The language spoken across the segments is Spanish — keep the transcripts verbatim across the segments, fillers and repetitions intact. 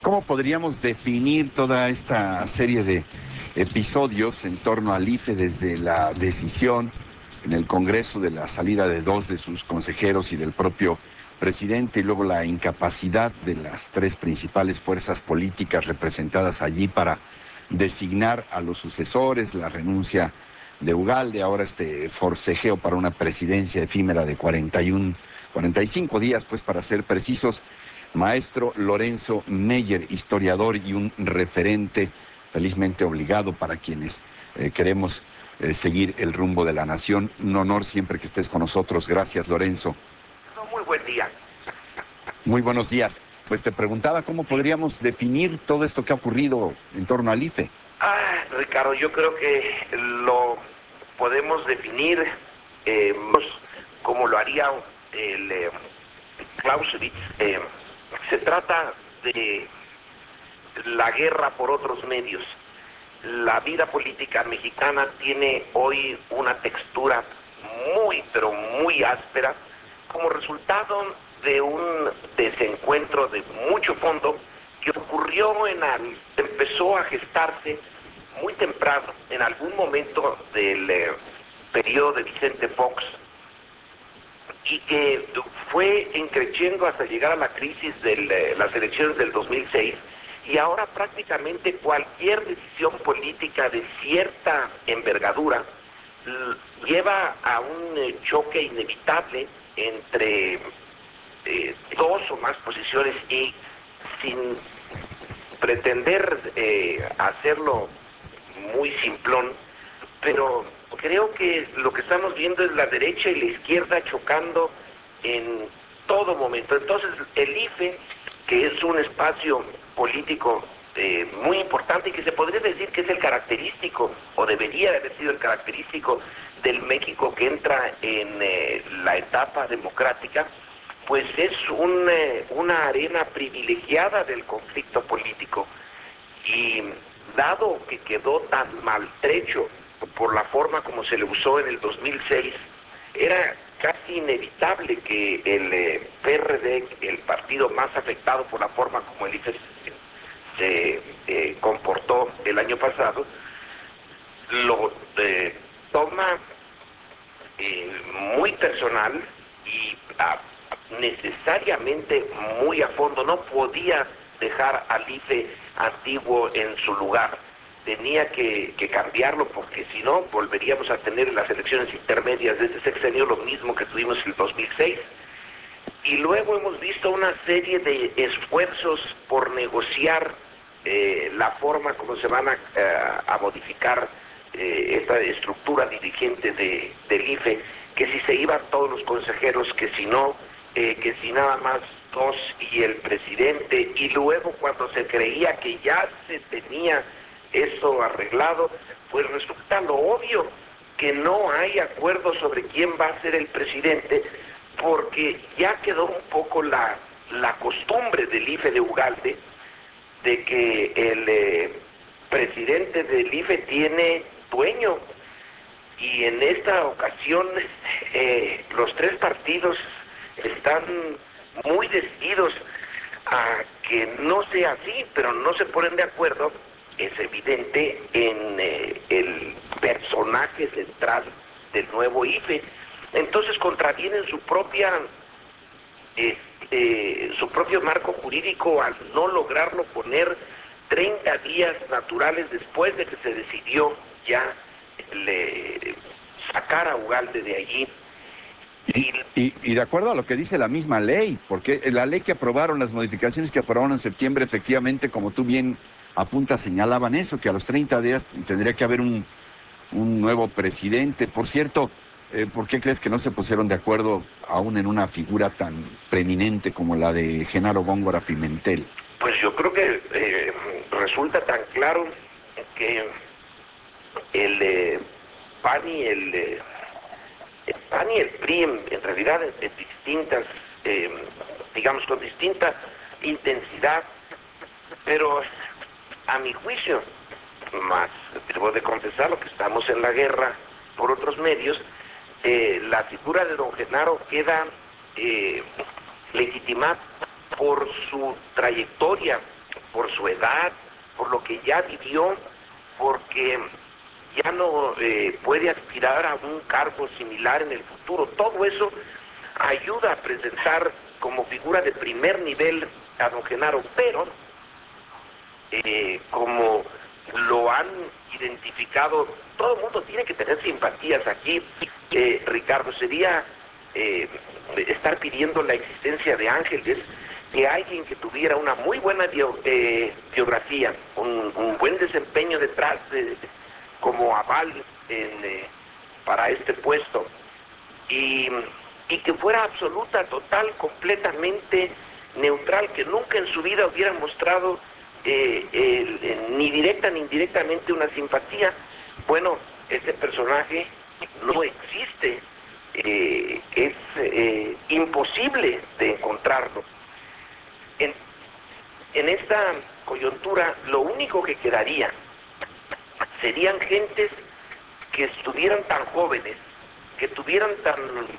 ¿Cómo podríamos definir toda esta serie de episodios en torno al I F E desde la decisión en el Congreso de la salida de dos de sus consejeros y del propio presidente, y luego la incapacidad de las tres principales fuerzas políticas representadas allí para designar a los sucesores, la renuncia de Ugalde, ahora este forcejeo para una presidencia efímera de cuarenta y uno, cuarenta y cinco días, pues para ser precisos? Maestro Lorenzo Meyer, historiador y un referente felizmente obligado para quienes eh, queremos eh, seguir el rumbo de la nación. Un honor siempre que estés con nosotros. Gracias, Lorenzo. No, muy buen día. Muy buenos días. Pues te preguntaba cómo podríamos definir todo esto que ha ocurrido en torno al I F E. Ah, Ricardo, yo creo que lo podemos definir eh, como lo haría el eh, Clausewitz. Eh, se trata de la guerra por otros medios. La vida política mexicana tiene hoy una textura muy, pero muy áspera, como resultado de un desencuentro de mucho fondo que ocurrió en al, empezó a gestarse muy temprano, en algún momento del eh, periodo de Vicente Fox, y que fue increciendo hasta llegar a la crisis de eh, las elecciones del dos mil seis, y ahora prácticamente cualquier decisión política de cierta envergadura lleva a un eh, choque inevitable entre eh, dos o más posiciones, y sin pretender eh, hacerlo muy simplón, pero creo que lo que estamos viendo es la derecha y la izquierda chocando en todo momento. Entonces el I F E, que es un espacio político eh, muy importante y que se podría decir que es el característico, o debería de haber sido el característico del México que entra en eh, la etapa democrática, pues es un, eh, una arena privilegiada del conflicto político. Y dado que quedó tan maltrecho por la forma como se le usó en el dos mil seis, era casi inevitable que el eh, P R D, el partido más afectado por la forma como el I F E se eh, comportó el año pasado, lo eh, toma eh, muy personal y a, necesariamente muy a fondo. No podía dejar al I F E antiguo en su lugar, tenía que, que cambiarlo, porque si no volveríamos a tener en las elecciones intermedias de este sexenio lo mismo que tuvimos en el dos mil seis. Y luego hemos visto una serie de esfuerzos por negociar eh, la forma como se van a, a modificar eh, esta estructura dirigente de, del I F E, que si se iban todos los consejeros, que si no, eh, que si nada más dos y el presidente, y luego cuando se creía que ya se tenía eso arreglado, pues resulta lo obvio, que no hay acuerdo sobre quién va a ser el presidente, porque ya quedó un poco la, la costumbre del I F E de Ugalde, de que el eh, presidente del I F E tiene dueño, y en esta ocasión eh, los tres partidos están muy decididos a que no sea así, pero no se ponen de acuerdo, es evidente, en eh, el personaje central del nuevo I F E. Entonces contravienen su propia este, su propio marco jurídico al no lograrlo poner treinta días naturales después de que se decidió ya le, sacar a Ugalde de allí. Y, y, y de acuerdo a lo que dice la misma ley, porque la ley que aprobaron, las modificaciones que aprobaron en septiembre, efectivamente, como tú bien apuntas, señalaban eso, que a los treinta días tendría que haber un, un nuevo presidente. Por cierto, eh, ¿por qué crees que no se pusieron de acuerdo aún en una figura tan preeminente como la de Genaro Góngora Pimentel? Pues yo creo que eh, resulta tan claro que el eh, P A N y el, eh, el P A N y el P R I, en, en realidad en, en distintas, eh, digamos con distinta intensidad, pero a mi juicio, más debo de confesarlo, que estamos en la guerra por otros medios, eh, la figura de don Genaro queda eh, legitimada por su trayectoria por su edad, por lo que ya vivió, porque ya no eh, puede aspirar a un cargo similar en el futuro. Todo eso ayuda a presentar como figura de primer nivel a don Genaro, pero eh, como lo han identificado, todo el mundo tiene que tener simpatías aquí, eh, Ricardo, sería eh, estar pidiendo la existencia de ángeles, que alguien que tuviera una muy buena bio, eh, biografía, un, un buen desempeño detrás de, como aval en, eh, para este puesto, y, y que fuera absoluta, total, completamente neutral, que nunca en su vida hubiera mostrado eh, el, eh, ni directa ni indirectamente una simpatía. Bueno, ese personaje no existe, eh, es eh, imposible de encontrarlo. En, en esta coyuntura, lo único que quedaría serían gentes que estuvieran tan jóvenes, que tuvieran tan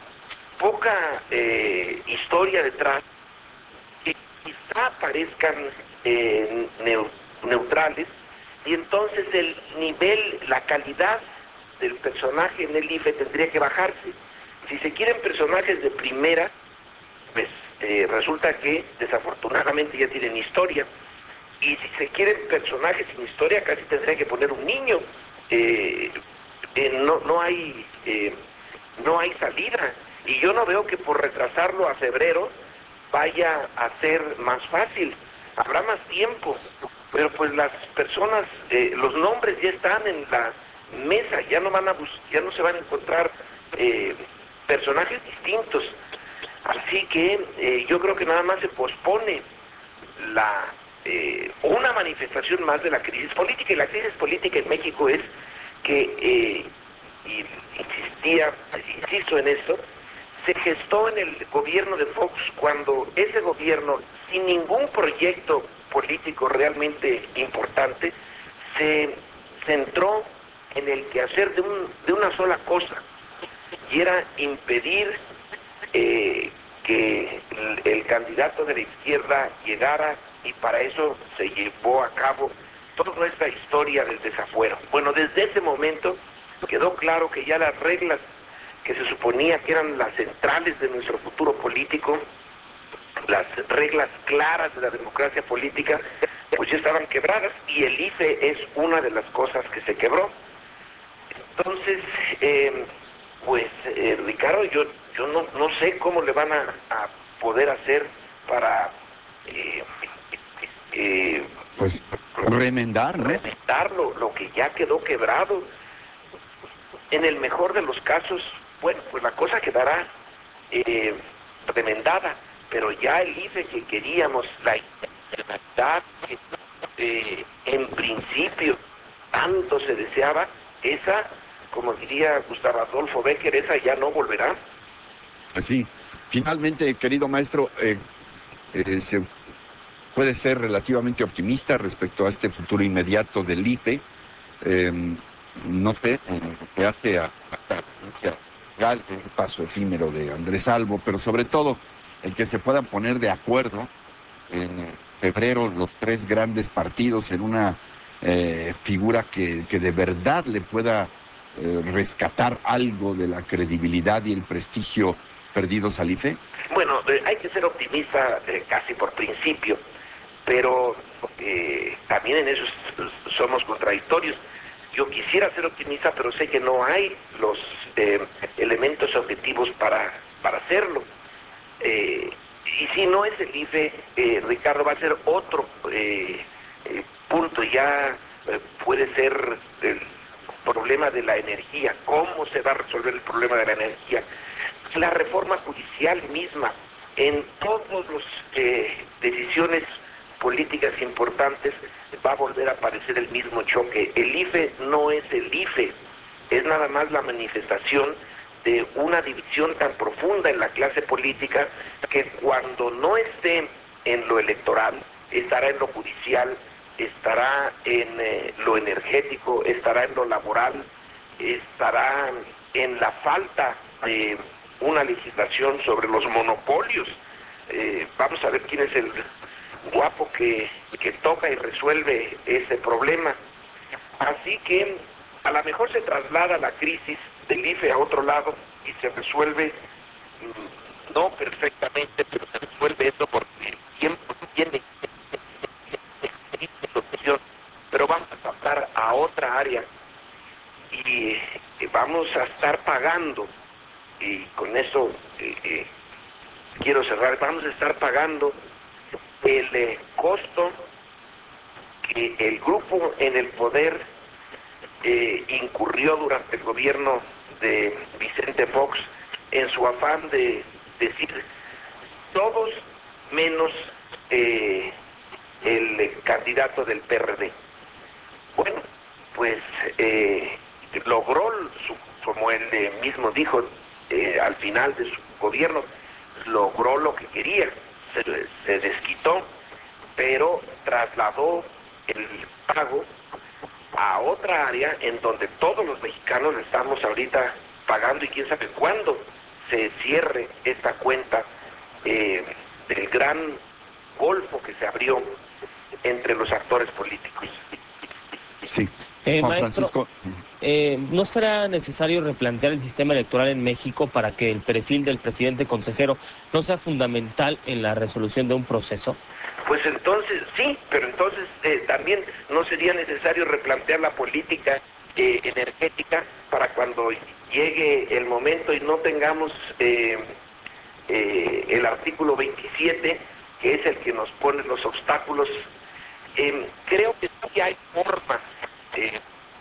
poca eh, historia detrás, que quizá parezcan eh, neu neutrales, y entonces el nivel, la calidad del personaje en el I F E tendría que bajarse. Si se quieren personajes de primera, pues eh, resulta que desafortunadamente ya tienen historia, y si se quieren personajes sin historia, casi tendría que poner un niño. Eh, eh, no, no hay eh, no hay salida, y yo no veo que por retrasarlo a febrero vaya a ser más fácil. Habrá más tiempo, pero pues las personas, eh, los nombres ya están en la mesa, ya no van a bus ya no se van a encontrar eh, personajes distintos. Así que eh, yo creo que nada más se pospone la eh, una manifestación más de la crisis política, y la crisis política en México es que, eh, y insistía, insisto en esto, se gestó en el gobierno de Fox, cuando ese gobierno, sin ningún proyecto político realmente importante, se centró en el quehacer de, un, de una sola cosa, y era impedir eh, que el, el candidato de la izquierda llegara, y para eso se llevó a cabo toda esta historia del desafuero. Bueno, desde ese momento quedó claro que ya las reglas que se suponía que eran las centrales de nuestro futuro político, las reglas claras de la democracia política, pues ya estaban quebradas, y el I F E es una de las cosas que se quebró. Entonces, eh, pues eh, Ricardo, yo, yo no, no sé cómo le van a, a poder hacer para eh, eh, Pues remendar, ¿no? remendar lo, lo que ya quedó quebrado. En el mejor de los casos, bueno, pues la cosa quedará eh, remendada, pero ya el I F E que queríamos, la igualdad que eh, en principio tanto se deseaba, esa, como diría Gustavo Adolfo Bécquer, esa ya no volverá. Así. Finalmente, querido maestro, eh, eh, se puede ser relativamente optimista respecto a este futuro inmediato del I F E. Eh, no sé, que hace a, a, el paso efímero de Andrés Albo, pero sobre todo el que se puedan poner de acuerdo en febrero los tres grandes partidos en una eh, figura que, que de verdad le pueda eh, rescatar algo de la credibilidad y el prestigio perdidos al I F E. Bueno, eh, hay que ser optimista eh, casi por principio, pero eh, también en eso somos contradictorios. Yo quisiera ser optimista, pero sé que no hay los eh, elementos objetivos para, para hacerlo. Eh, y si no es el I F E, eh, Ricardo, va a ser otro eh, eh, punto. Ya eh, puede ser el problema de la energía. ¿Cómo se va a resolver el problema de la energía? La reforma judicial misma, en todas las eh, decisiones políticas importantes va a volver a aparecer el mismo choque. El I F E no es el I F E, es nada más la manifestación de una división tan profunda en la clase política, que cuando no esté en lo electoral, estará en lo judicial, estará en eh, lo energético, estará en lo laboral, estará en la falta de una legislación sobre los monopolios. Eh, vamos a ver quién es el guapo que, que toca y resuelve ese problema. Así que a lo mejor se traslada la crisis del I F E a otro lado y se resuelve, no perfectamente, pero se resuelve eso porque el tiempo tiene solución. Pero vamos a pasar a otra área y vamos a estar pagando, y con eso eh, eh, quiero cerrar, vamos a estar pagando el eh, costo que el grupo en el poder eh, incurrió durante el gobierno de Vicente Fox en su afán de decir todos menos eh, el eh, candidato del P R D. Bueno, pues eh, logró, su, como él eh, mismo dijo eh, al final de su gobierno, logró lo que quería, se, se desquitó, pero trasladó el pago a otra área en donde todos los mexicanos estamos ahorita pagando, y quién sabe cuándo se cierre esta cuenta eh, del gran golfo que se abrió entre los actores políticos. Sí. Eh, Juan maestro, Francisco. eh, ¿no será necesario replantear el sistema electoral en México para que el perfil del presidente consejero no sea fundamental en la resolución de un proceso? Pues entonces, sí, pero entonces eh, también no sería necesario replantear la política eh, energética para cuando llegue el momento y no tengamos eh, eh, el artículo veintisiete, que es el que nos pone los obstáculos. Eh, creo que sí hay formas de,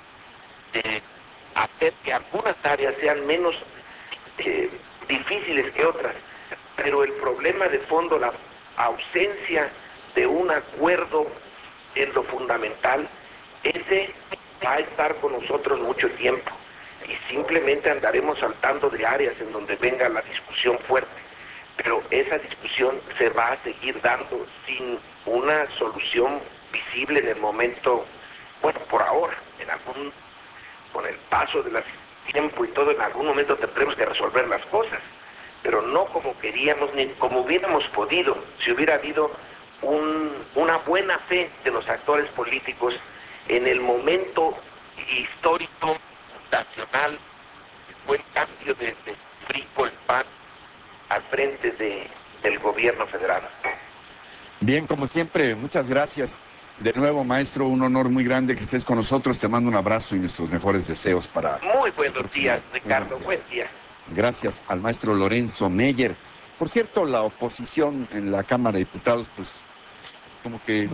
de hacer que algunas áreas sean menos eh, difíciles que otras, pero el problema de fondo, la ausencia de un acuerdo en lo fundamental, ese va a estar con nosotros mucho tiempo y simplemente andaremos saltando de áreas en donde venga la discusión fuerte, pero esa discusión se va a seguir dando sin una solución visible en el momento, bueno, por ahora, en algún, con el paso del tiempo y todo, en algún momento tendremos que resolver las cosas, pero no como queríamos ni como hubiéramos podido si hubiera habido un, una buena fe de los actores políticos en el momento histórico, nacional, que fue el cambio de, de P R I por el P A N al frente de, del gobierno federal. Bien, como siempre, muchas gracias. De nuevo, maestro, un honor muy grande que estés con nosotros. Te mando un abrazo y nuestros mejores deseos para... Muy buenos días, Ricardo. Buen día. Gracias al maestro Lorenzo Meyer. Por cierto, la oposición en la Cámara de Diputados, pues, como que